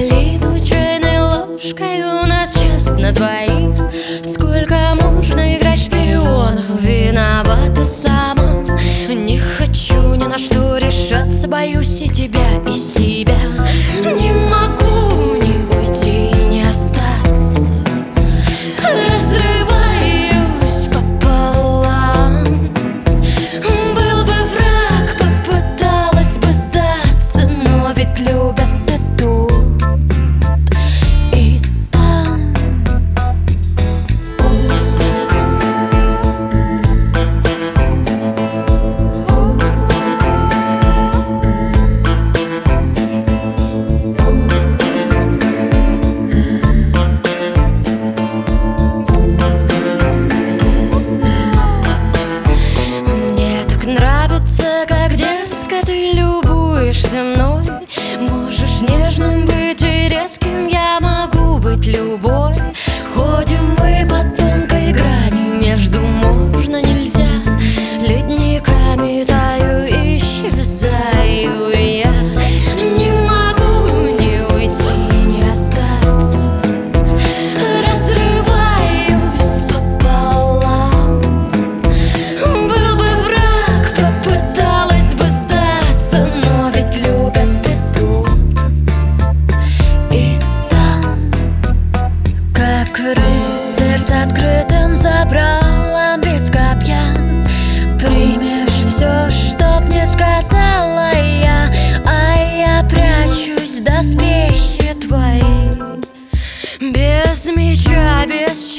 малину чайной ложкой. У нас час на двоих. Сколько можно играть шпионов? Виновата сама. Не хочу ни на что решаться, боюсь и тебя, и себя. Не могу ни уйти, ни остаться. Разрываюсь пополам. Был бы враг, попыталась бы сдаться, но ведь любят и тут, и там. Мне так нравится, как дерзко ты любуешься мной. Можешь нежным быть и резким, я могу быть любой. Ходим мы по тонкой грани между можно, нельзя. Ледниками таю, исчезаю я. Не могу ни уйти, ни остаться. Разрываюсь пополам. Был бы враг, попыталась бы сдаться, но ведь любят и тут, и там. Как рыцарь с открытым забралом, без копья, примешь все, что мне сказала я, а я прячусь в доспехи твои. Без меча, без